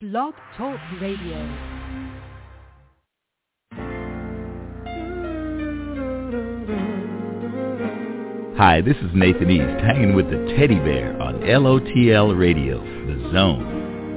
Blog Talk Radio. Hi, this is Nathan East, hanging with the Teddy Bear on LOTL Radio, The Zone.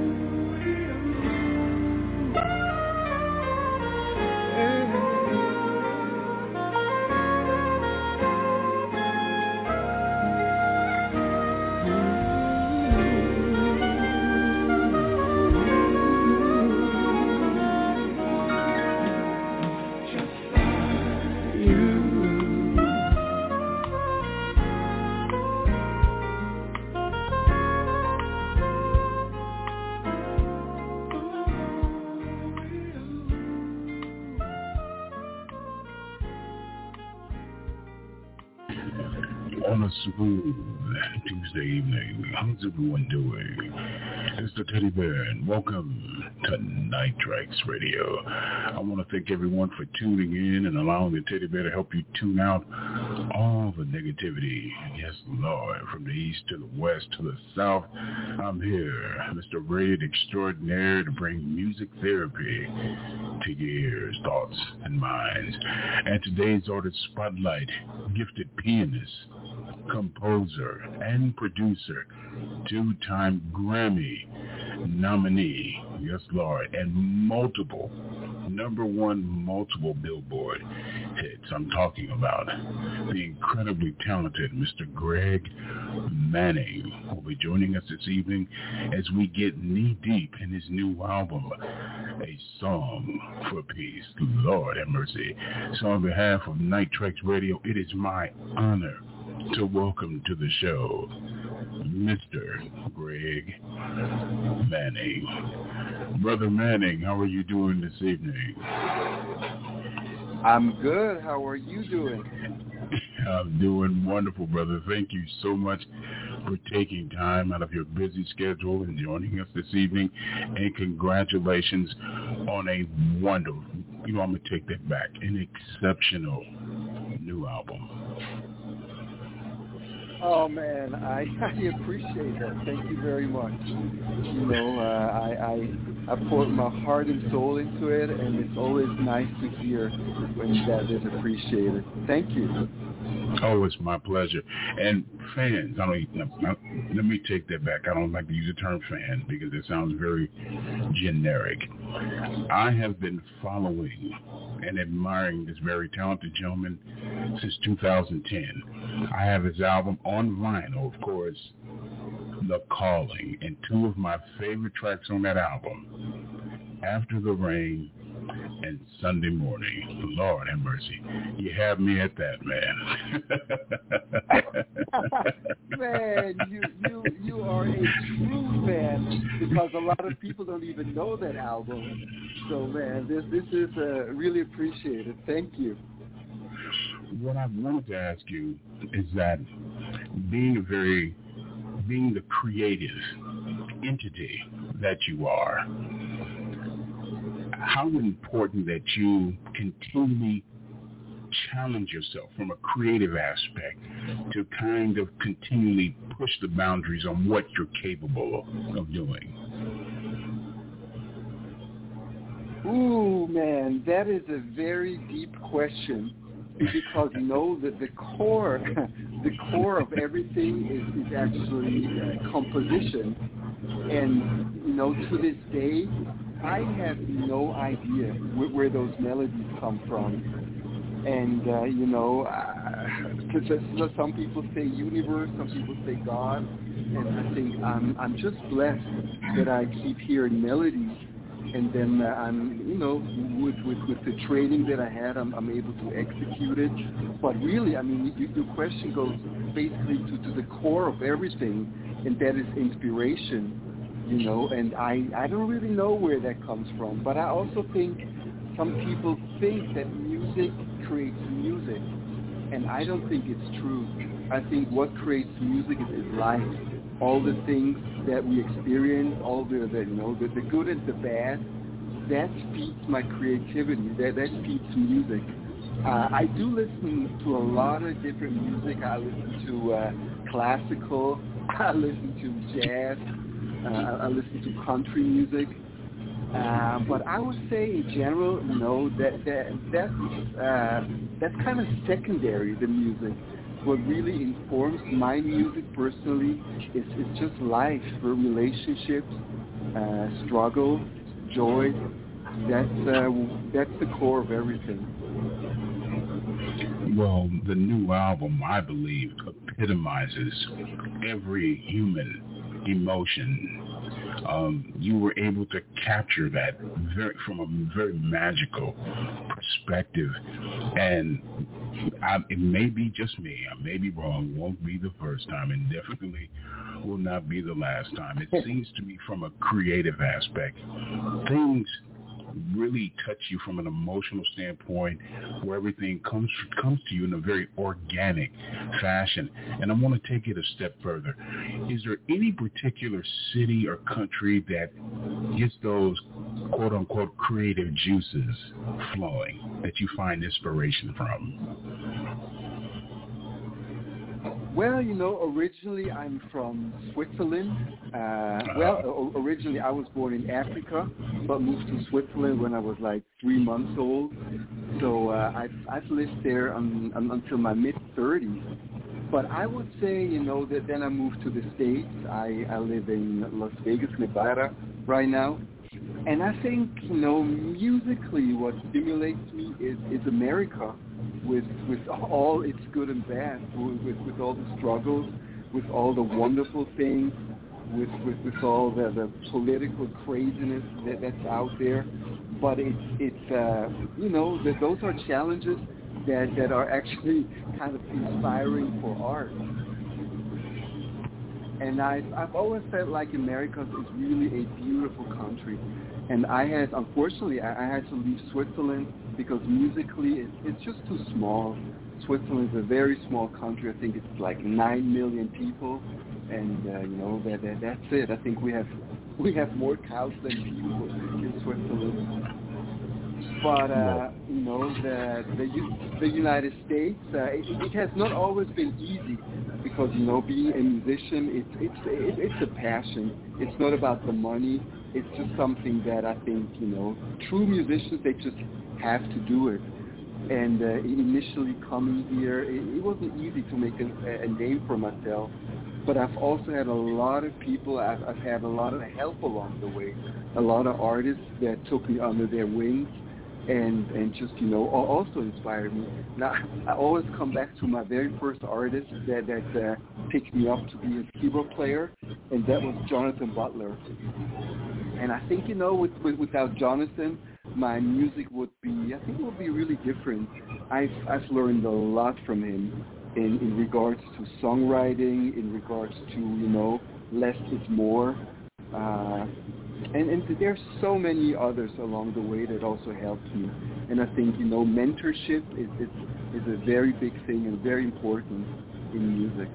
Tuesday evening. How's everyone doing? It's the Teddy Bear, and welcome to Night Tracks Radio. I want to thank everyone for tuning in and allowing the Teddy Bear to help you tune out all the negativity. Yes, Lord, from the east to the west to the south. I'm here, Mr. Rated Extraordinaire, to bring music therapy to your ears, thoughts, and minds. And today's Artist Spotlight, gifted pianist, composer, and producer, two-time Grammy nominee, yes Lord, and multiple Billboard hits. I'm talking about the incredibly talented Mr. Greg Manning, who will be joining us this evening as we get knee-deep in his new album, A Song for Peace. Lord have mercy. So on behalf of Night Tracks Radio, it is my honor to welcome to the show Mr. Greg Manning. Brother Manning, how are you doing this evening? I'm good. How are you doing? I'm doing wonderful, brother. Thank you so much for taking time out of your busy schedule and joining us this evening. And congratulations on a wonderful, I'm going to take that back, an exceptional new album. Oh man, I appreciate that. Thank you very much. I poured my heart and soul into it, and it's always nice to hear when that is appreciated. Thank you. Oh, it's my pleasure. And fans, let me take that back. I don't like to use the term fan because it sounds very generic. I have been following and admiring this very talented gentleman since 2010. I have his album on vinyl, of course, The Calling, and two of my favorite tracks on that album, After the Rain and Sunday Morning. Lord have mercy. You have me at that, man. Man, you are a true fan, because a lot of people don't even know that album. So, man, this is really appreciated. Thank you. What I wanted to ask you is that being the creative entity that you are, how important that you continually challenge yourself from a creative aspect to kind of continually push the boundaries on what you're capable of doing? Ooh, man, that is a very deep question, because that the core of everything is actually composition. And to this day, I have no idea where those melodies come from. And some people say universe, some people say God, and I think I'm just blessed that I keep hearing melodies. And then I'm, with the training that I had, I'm able to execute it. But really, your question goes basically to the core of everything, and that is inspiration, and I don't really know where that comes from. But I also think some people think that music creates music, and I don't think it's true. I think what creates music is life. All the things that we experience, all the good and the bad, that feeds my creativity. That feeds music. I do listen to a lot of different music. I listen to classical. I listen to jazz. I listen to country music. But I would say in general, that's kind of secondary, the music. What really informs my music personally is just life, relationships, struggle, joy. That's the core of everything. Well, the new album, I believe, epitomizes every human emotion. You were able to capture that from a very magical perspective, and it may be just me. I may be wrong. Won't be the first time, and definitely will not be the last time. It seems to me, from a creative aspect, things really touch you from an emotional standpoint, where everything comes to you in a very organic fashion. And I want to take it a step further. Is there any particular city or country that gets those quote-unquote creative juices flowing that you find inspiration from? Well, originally I'm from Switzerland. Originally I was born in Africa, but moved to Switzerland when I was like 3 months old. So I've lived there until my mid-30s. But I would say, that then I moved to the States. I live in Las Vegas, Nevada right now. And I think, musically what stimulates me is America, with all its good and bad, with all the struggles, with all the wonderful things, with all the political craziness that's out there. But those are challenges that are actually kind of inspiring for art. And I've always felt like America is really a beautiful country. And unfortunately, I had to leave Switzerland because musically it's just too small. Switzerland is a very small country. I think it's like 9 million people, and that's it. I think we have more cows than people in Switzerland. But the United States, it has not always been easy, because being a musician, it's a passion. It's not about the money. It's just something that I think true musicians, they just have to do it. And initially coming here, it wasn't easy to make a name for myself. But I've also had a lot of people. I've had a lot of help along the way. A lot of artists that took me under their wings. And just, also inspired me. Now, I always come back to my very first artist that picked me up to be a keyboard player, and that was Jonathan Butler. And I think, without Jonathan, my music would be really different. I've learned a lot from him in regards to songwriting, in regards to, less is more. And there's so many others along the way that also helped me. And I think, mentorship is a very big thing and very important in music.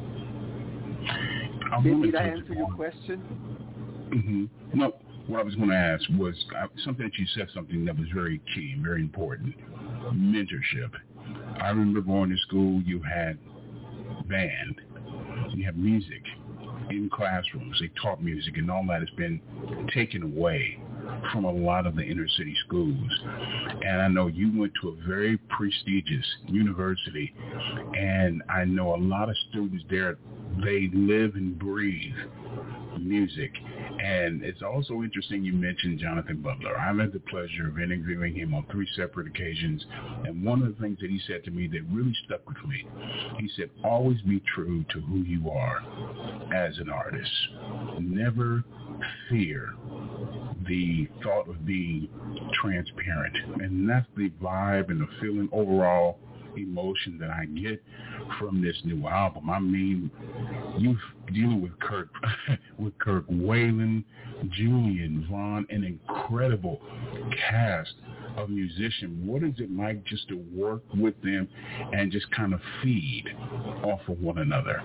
Did I answer your question? Mm-hmm. No, what I was going to ask was something that you said, something that was very key and very important. Mentorship. I remember going to school, you had band, you have music. In classrooms, they taught music, and all that has been taken away from a lot of the inner city schools. And I know you went to a very prestigious university, and I know a lot of students there, they live and breathe music. And it's also interesting you mentioned Jonathan Butler. I've had the pleasure of interviewing him on 3 separate occasions, and one of the things that he said to me that really stuck with me, he said, always be true to who you are as an artist. Never fear the thought of being transparent. And that's the vibe and the feeling, overall emotion that I get from this new album. I mean, you're dealing with Kirk Whalum, Julian Vaughn, an incredible cast of musicians. What is it like just to work with them and just kind of feed off of one another?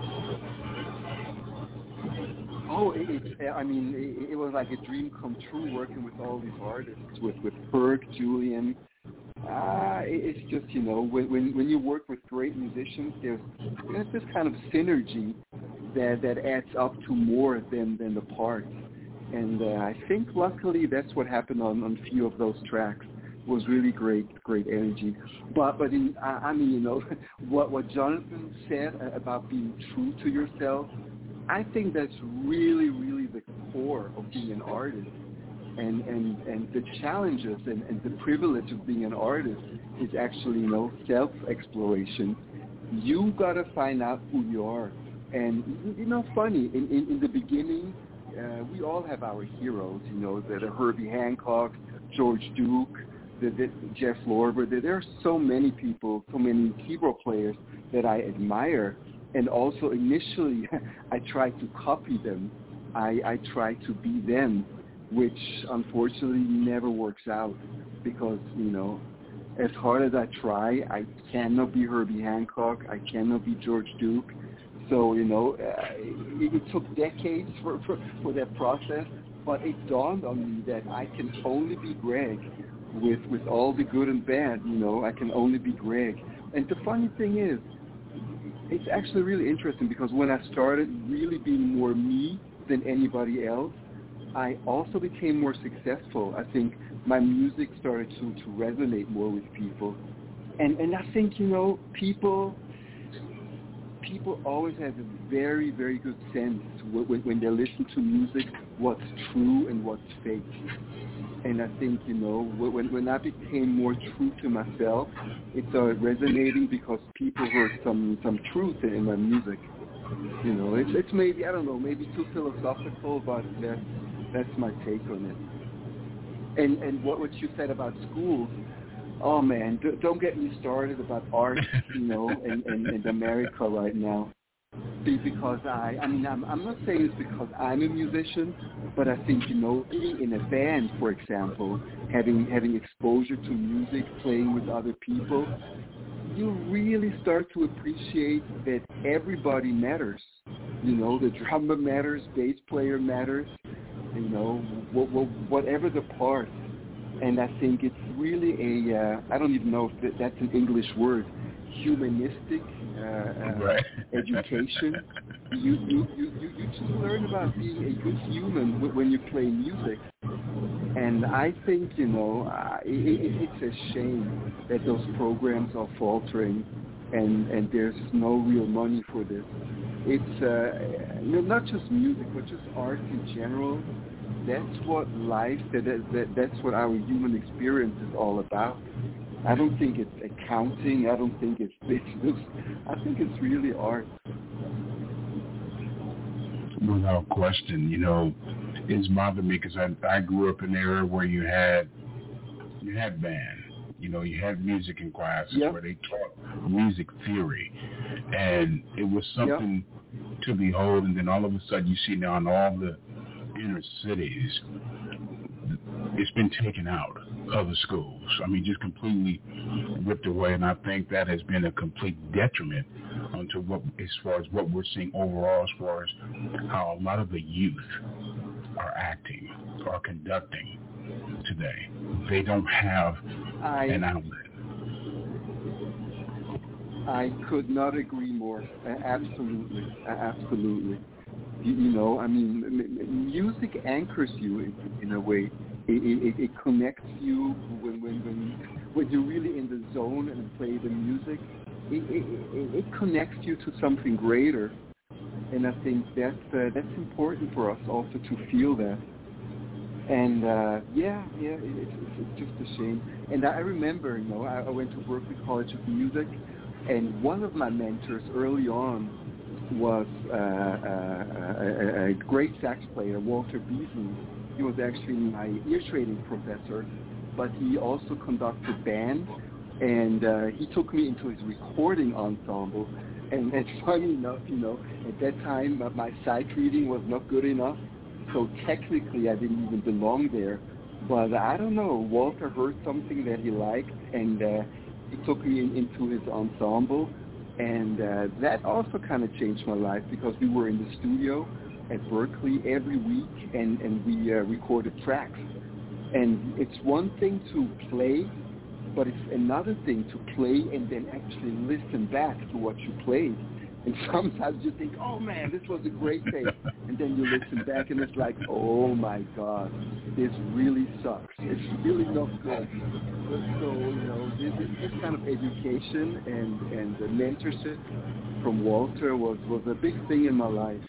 Oh, it was like a dream come true working with all these artists, with Ferg, Julian. It's just, when you work with great musicians, there's this kind of synergy that adds up to more than the parts. And I think luckily that's what happened on a few of those tracks. Was really great energy. But I mean, you know, what Jonathan said about being true to yourself, I think that's really the core of being an artist. And the challenges and the privilege of being an artist is actually, you know, self-exploration. You got to find out who you are. And, you know, funny, in the beginning, we all have our heroes, you know, that are Herbie Hancock, George Duke, Jeff Lorber. There are so many people, so many keyboard players that I admire. And also initially, I tried to copy them. I tried to be them, which unfortunately never works out because, you know, as hard as I try, I cannot be Herbie Hancock. I cannot be George Duke. So, you know, it took decades for that process, but it dawned on me that I can only be Greg with all the good and bad, you know. I can only be Greg. And the funny thing is, it's actually really interesting because when I started really being more me than anybody else, I also became more successful. I think my music started to resonate more with people. And I think, you know, people always have a very good sense when they listen to music, what's true and what's fake. And I think, you know, when I became more true to myself, it started resonating because people heard some truth in my music. You know, it's maybe, I don't know, maybe too philosophical, but that's my take on it. And what you said about schools, oh man, don't get me started about art, you know, in America right now. Because I'm not saying it's because I'm a musician, but I think, you know, being in a band, for example, having exposure to music, playing with other people, you really start to appreciate that everybody matters. You know, the drummer matters, bass player matters, you know, whatever the part. And I think it's really I don't even know if that's an English word, humanistic right. education. You just learn about being a good human when you play music. And I think, you know, it's a shame that those programs are faltering and there's no real money for this. It's not just music, but just art in general. That's what life, that's what our human experience is all about. I don't think it's accounting. I don't think it's business. I think it's really art. Without question, you know, it's bothered me because I grew up in an era where you had band. You know, you had music in classes where they taught music theory, and it was something to behold. And then all of a sudden, you see now in all the inner cities, it's been taken out of the schools. I mean, just completely ripped away, and I think that has been a complete detriment onto as far as what we're seeing overall, as far as how a lot of the youth are acting or conducting today. They don't have an outlet. I could not agree more. Absolutely. You know, I mean, music anchors you in a way. It connects you when you're really in the zone and play the music. It connects you to something greater, and I think that's important for us also to feel that. And it's just a shame. And I remember, you know, I went to Berklee College of Music, and one of my mentors early on was a great sax player, Walter Beasley. He was actually my ear training professor, but he also conducted band, and he took me into his recording ensemble. And funny enough, you know, at that time my sight reading was not good enough, so technically I didn't even belong there. But I don't know, Walter heard something that he liked, and he took me into his ensemble, and that also kind of changed my life because we were in the studio at Berklee every week, and we recorded tracks. And it's one thing to play, but it's another thing to play and then actually listen back to what you played. And sometimes you think, oh man, this was a great tape. And then you listen back and it's like, oh my God, this really sucks. It's really not good. So, this kind of education and the mentorship from Walter was a big thing in my life.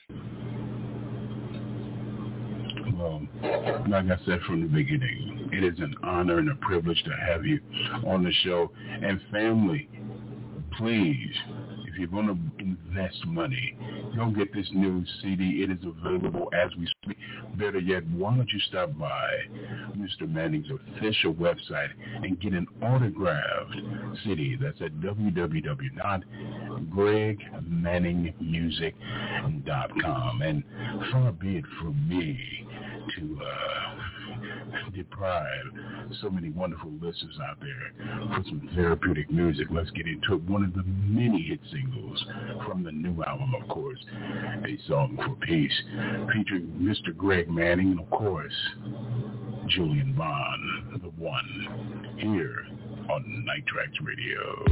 Well, like I said from the beginning, it is an honor and a privilege to have you on the show. And family, please, if you're going to invest money, go get this new CD. It is available as we speak. Better yet, why don't you stop by Mr. Manning's official website and get an autographed CD. That's at www.gregmanningmusic.com. And far be it from me to deprive so many wonderful listeners out there for some therapeutic music. Let's get into it. One of the many hit singles from the new album, of course, A Song for Peace, featuring Mr. Greg Manning and, of course, Julian Bond, the one, here on Night Tracks Radio.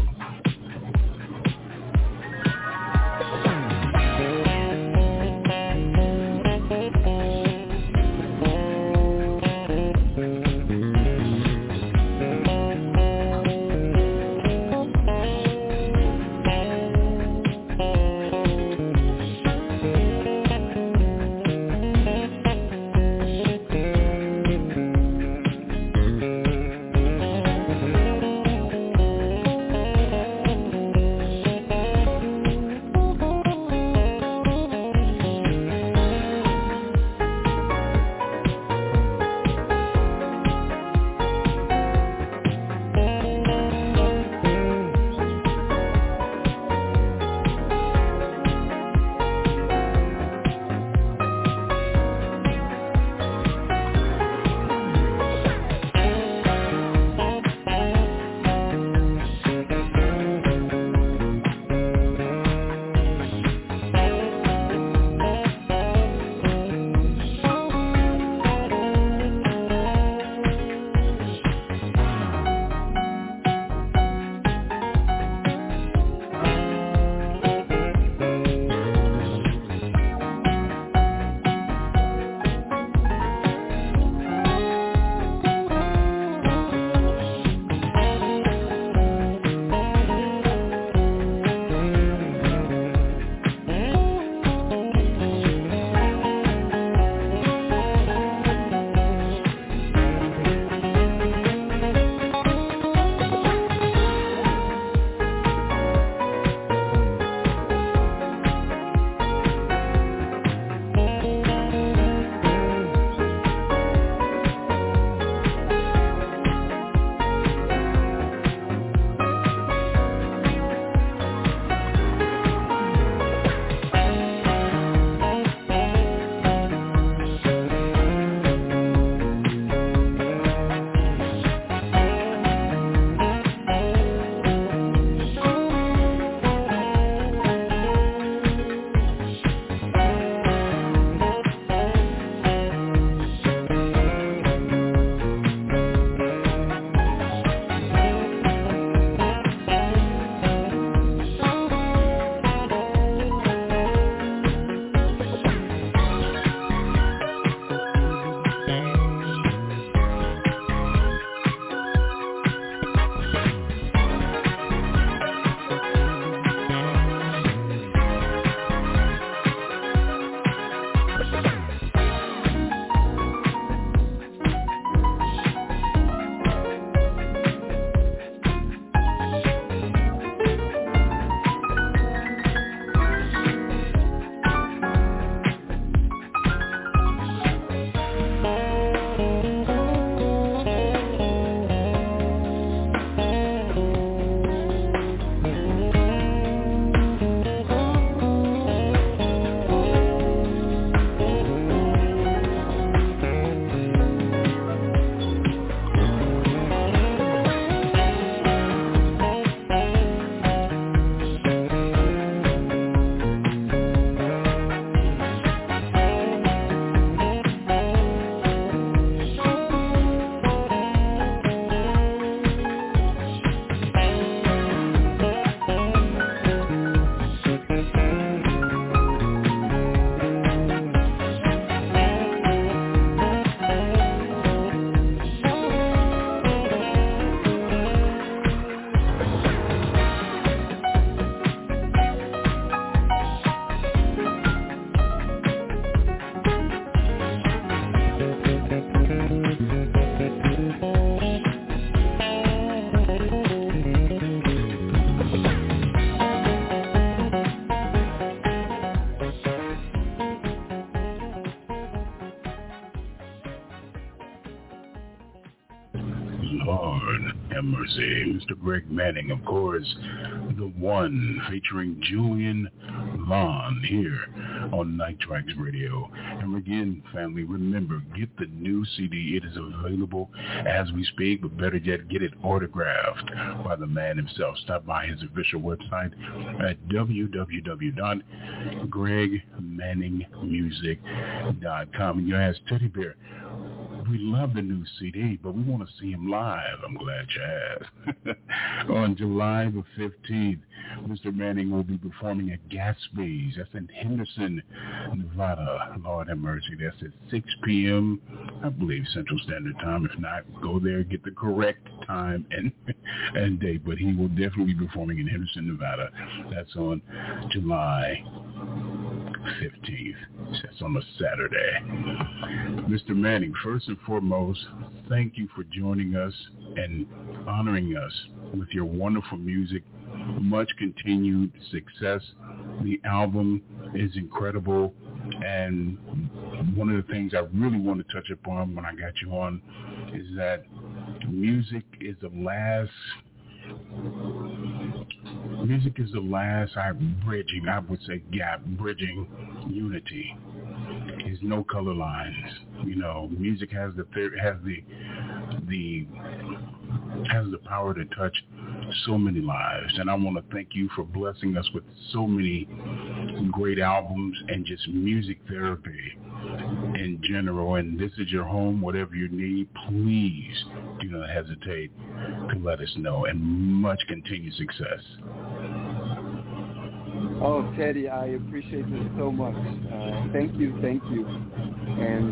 Lord have mercy. Mr. Greg Manning, of course, the one, featuring Julian Vaughn here on Night Tracks Radio. And again, family, remember, get the new CD. It is available as we speak, but better yet, get it autographed by the man himself. Stop by his official website at www.gregmanningmusic.com. And you ask Teddy Bear, we love the new CD, but we want to see him live. I'm glad you asked. On July the 15th, Mr. Manning will be performing at Gatsby's. That's in Henderson, Nevada. Lord have mercy. That's at 6 p.m., I believe, Central Standard Time. If not, go there, get the correct time and date. But he will definitely be performing in Henderson, Nevada. That's on July 15th. That's on a Saturday. Mr. Manning, first and foremost, thank you for joining us and honoring us with your wonderful music. Much continued success. The album is incredible, and one of the things I really want to touch upon when I got you on is that music is the last bridging unity. There's no color lines. You know, music has the power to touch so many lives, and I want to thank you for blessing us with so many great albums and just music therapy in general. And this is your home. Whatever you need, please do not hesitate to let us know, and much continued success. Oh, Teddy, I appreciate this so much. Thank you. And,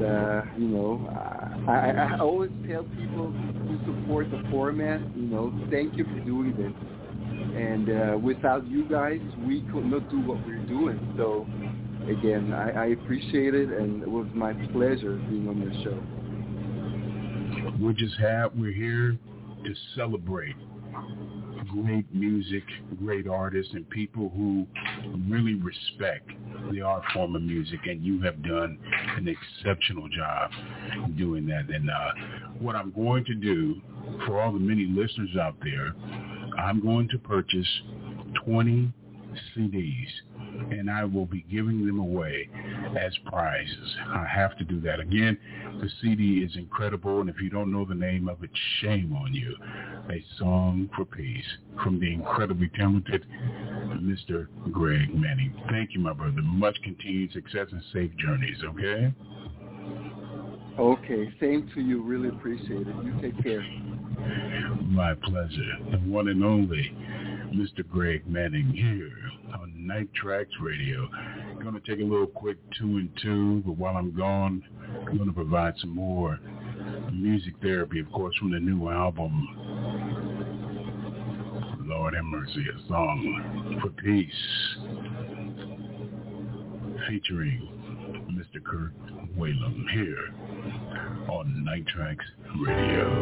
I always tell people to support the format, thank you for doing this. And without you guys, we could not do what we're doing. So, again, I appreciate it, and it was my pleasure being on your show. We're here to celebrate great music, great artists, and people who really respect the art form of music, and you have done an exceptional job doing that. And what I'm going to do for all the many listeners out there, I'm going to purchase 20 CDs, and I will be giving them away as prizes. I have to do that. Again, the CD is incredible, and if you don't know the name of it, shame on you. A Song for Peace from the incredibly talented Mr. Greg Manning. Thank you, my brother. Much continued success and safe journeys, okay? Okay, same to you. Really appreciate it. You take care. My pleasure. The one and only Mr. Greg Manning here on Night Tracks Radio. I'm going to take a little quick 2 and 2, but while I'm gone, I'm going to provide some more music therapy, of course, from the new album, Lord have mercy, A Song for Peace, featuring Mr. Kirk Whalum here on Night Tracks Radio.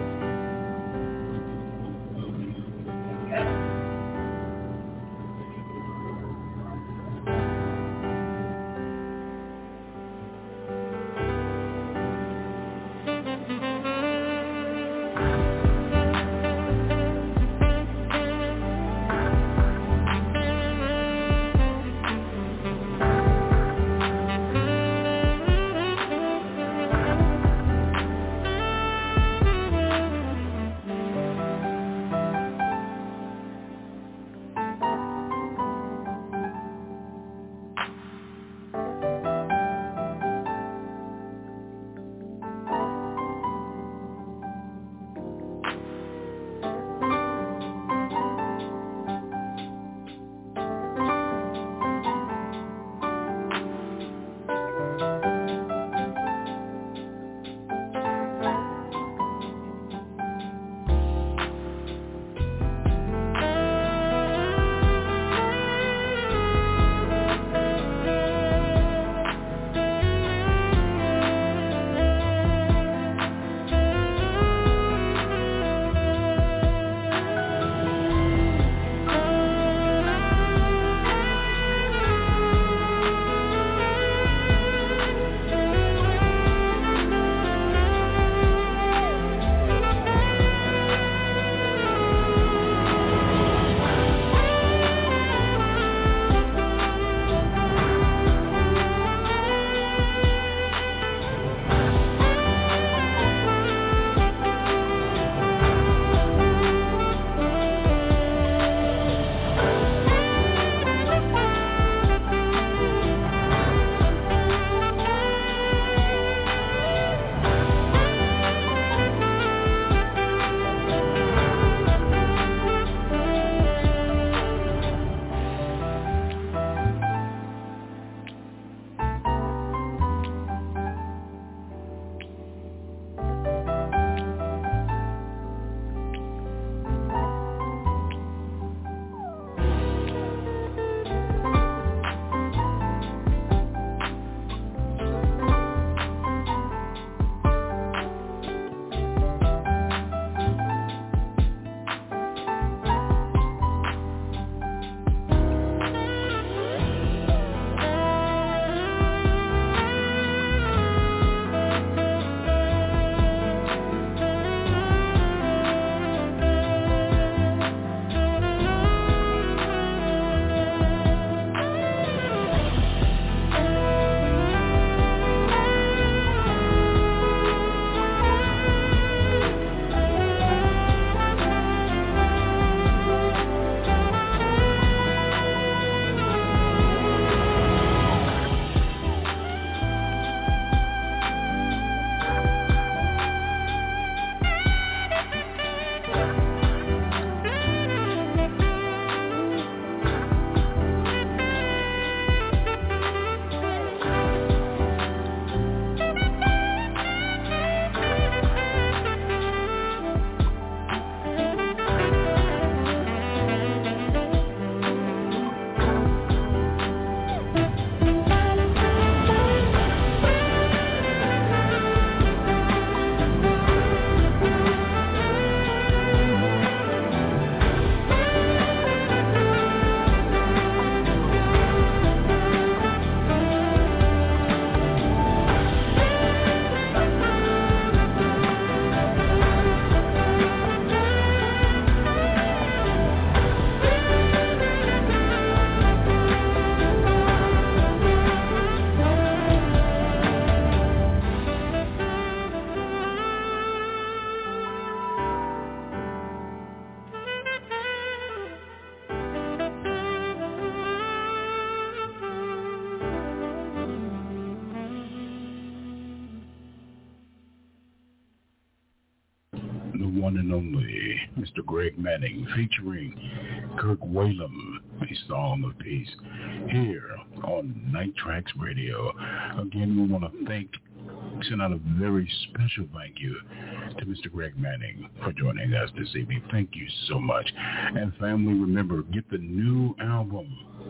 the one and only Mr. Greg Manning, featuring Kirk Whalum, a song of peace, here on Night Tracks Radio. Again, we want to send out a very special thank you to Mr. Greg Manning for joining us this evening. Thank you so much. And family, remember, get the new album,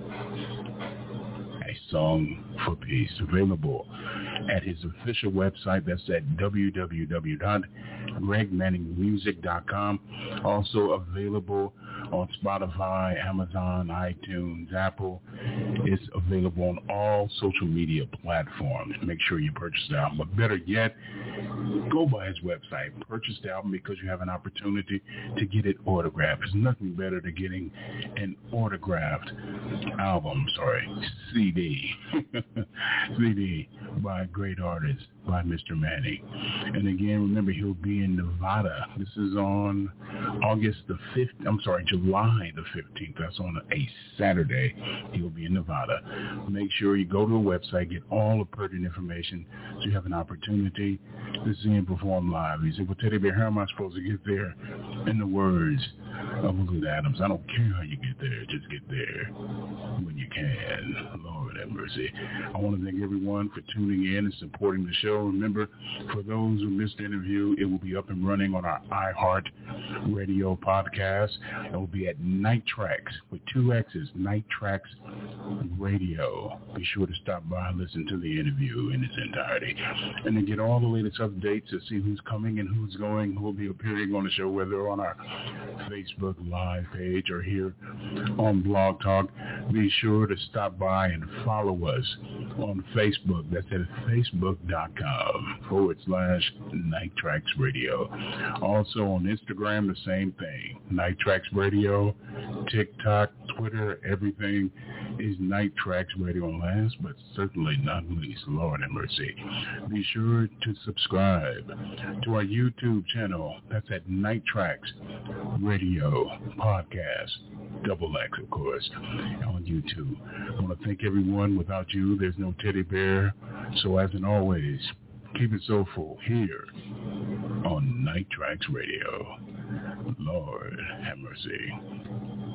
A Song for Peace, available at his official website. That's at www.gregmanningmusic.com. Also available on Spotify, Amazon, iTunes, Apple. It's available on all social media platforms. Make sure you purchase the album. But better yet, go by his website. Purchase the album because you have an opportunity to get it autographed. There's nothing better than getting an autographed CD. CD by a great artist, by Mr. Manning. And again, remember, he'll be in Nevada. This is on July the 15th. That's on a Saturday. He'll be in Nevada. Make sure you go to the website, get all the pertinent information so you have an opportunity to see him perform live. He said, well, Teddy Bear, how am I supposed to get there? In the words of Lou Adams, I don't care how you get there, just get there when you can. Lord have mercy. I want to thank everyone for tuning in and supporting the show. Remember, for those who missed the interview, it will be up and running on our iHeart Radio podcast. It will be at Night Tracks with 2 X's, Night Tracks Radio. Be sure to stop by and listen to the interview in its entirety. And to get all the latest updates to see who's coming and who's going, who will be appearing on the show, whether on our Facebook Live page or here on Blog Talk, be sure to stop by and follow us on Facebook. That's at facebook.com/Night Tracks Radio. Also on Instagram, the same thing, Night Tracks Radio, TikTok, Twitter, everything is Night Tracks Radio. And last but certainly not least, Lord have mercy, be sure to subscribe to our YouTube channel. That's at Night Tracks Radio Podcast, XX, of course, on YouTube. I want to thank everyone. Without you, there's no Teddy Bear. So as in always, keep it soulful here on Night Tracks Radio. Lord have mercy.